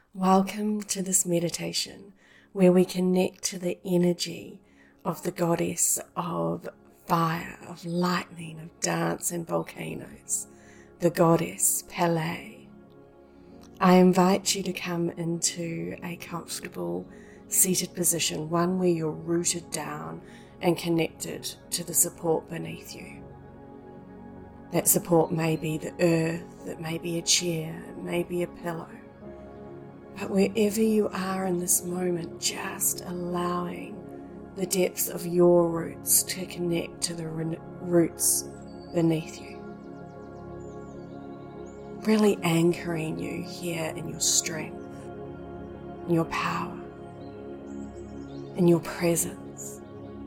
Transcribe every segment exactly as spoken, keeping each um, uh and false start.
Welcome to this meditation where we connect to the energy of the goddess of fire, of lightning, of dance and volcanoes, the goddess Pele. I invite you to come into a comfortable seated position, one where you're rooted down and connected to the support beneath you. That support may be the earth, it may be a chair, it may be a pillow. But wherever you are in this moment, just allowing the depths of your roots to connect to the roots beneath you. Really anchoring you here in your strength, in your power, in your presence.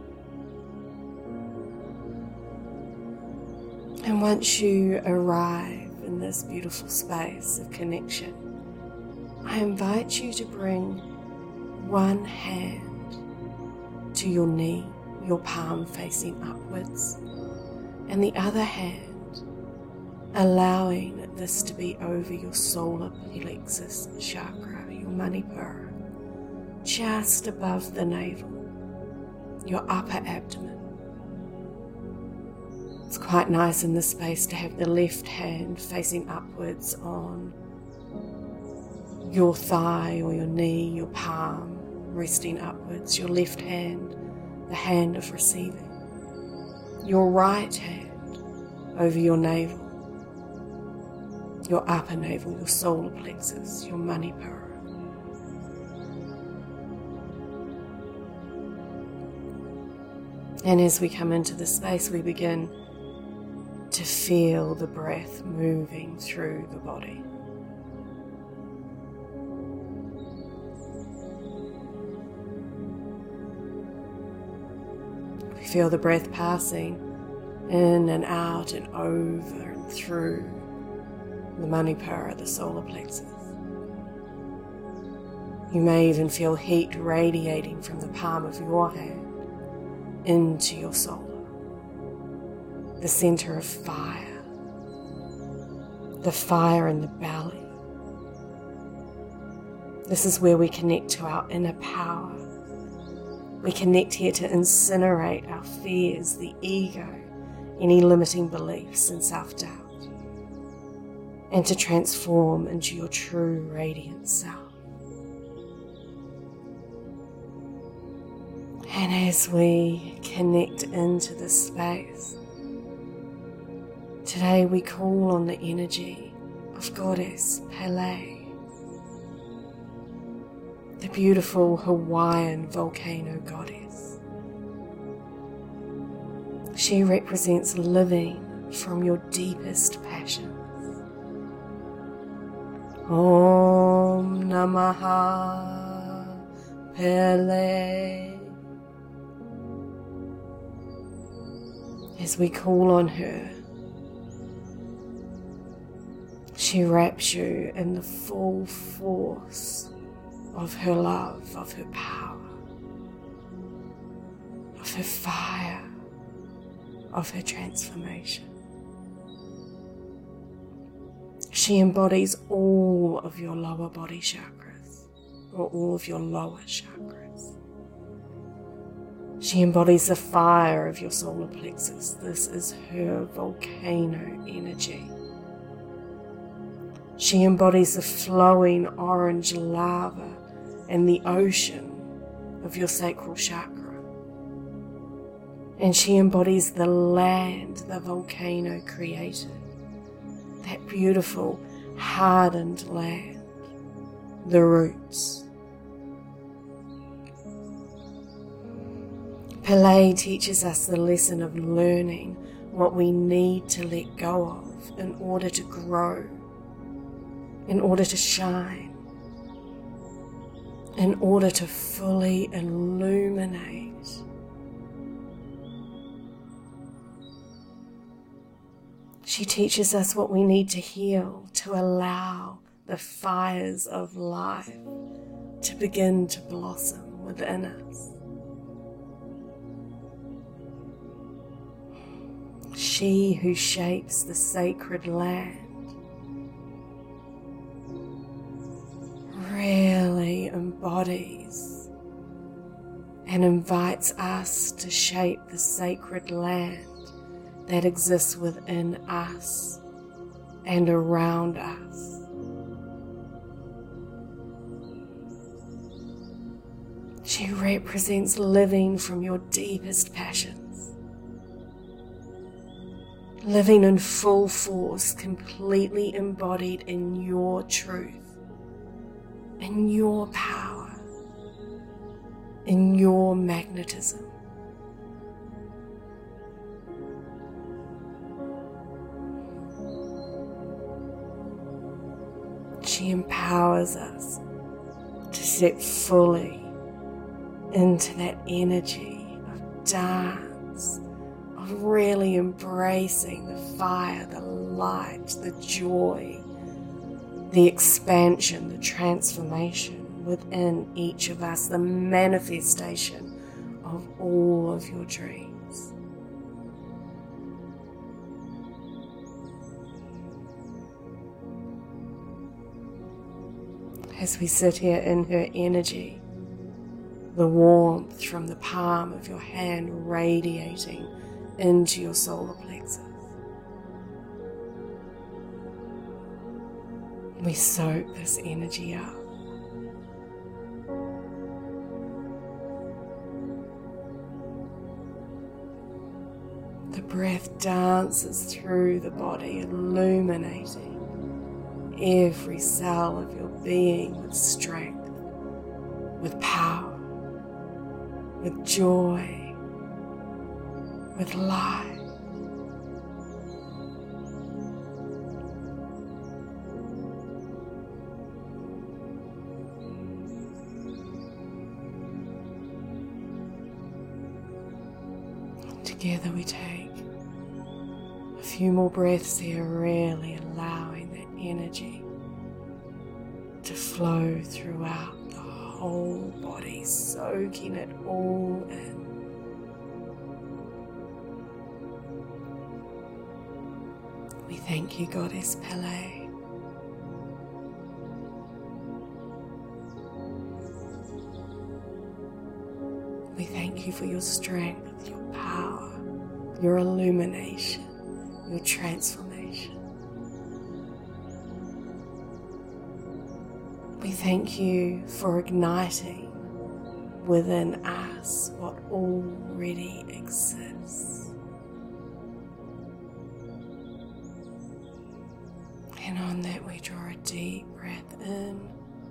And once you arrive in this beautiful space of connection, I invite you to bring one hand to your knee, your palm facing upwards, and the other hand allowing this to be over your solar plexus chakra, your Manipura, just above the navel, your upper abdomen. It's quite nice in this space to have the left hand facing upwards on your thigh or your knee, your palm resting upwards, your left hand, the hand of receiving, your right hand over your navel, your upper navel, your solar plexus, your Manipura. And as we come into the space, we begin to feel the breath moving through the body. Feel the breath passing in and out and over and through the Manipura, the solar plexus. You may even feel heat radiating from the palm of your hand into your solar, the center of fire, the fire in the belly. This is where we connect to our inner power. We connect here to incinerate our fears, the ego, any limiting beliefs and self-doubt, and to transform into your true radiant self. And as we connect into this space, today we call on the energy of Goddess Pele, the beautiful Hawaiian volcano goddess. She represents living from your deepest passions. Om Namaha Pele. As we call on her, she wraps you in the full force of her love, of her power, of her fire, of her transformation. She embodies all of your lower body chakras, or all of your lower chakras. She embodies the fire of your solar plexus. This is her volcano energy. She embodies the flowing orange lava and the ocean of your sacral chakra. And she embodies the land the volcano created, that beautiful hardened land, the roots. Pele teaches us the lesson of learning what we need to let go of in order to grow, in order to shine, in order to fully illuminate. She teaches us what we need to heal to allow the fires of life to begin to blossom within us. She who shapes the sacred land bodies and invites us to shape the sacred land that exists within us and around us. She represents living from your deepest passions, living in full force, completely embodied in your truth, in your power, in your magnetism. She empowers us to step fully into that energy of dance, of really embracing the fire, the light, the joy, the expansion, the transformation within each of us, the manifestation of all of your dreams. As we sit here in her energy, the warmth from the palm of your hand radiating into your solar plexus. We soak this energy up. The breath dances through the body, illuminating every cell of your being with strength, with power, with joy, with light. Together we take a few more breaths here, really allowing that energy to flow throughout the whole body, soaking it all in. We thank you, Goddess Pele. We thank you for your strength, your power, your illumination, your transformation. We thank you for igniting within us what already exists. And on that we draw a deep breath in,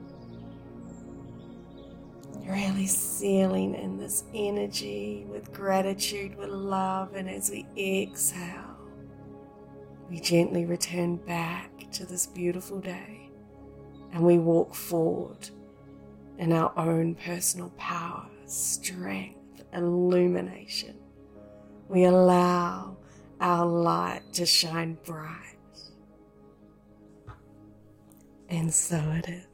really sealing in this energy with gratitude, with love, and as we exhale, we gently return back to this beautiful day and we walk forward in our own personal power, strength, illumination. We allow our light to shine bright. And so it is.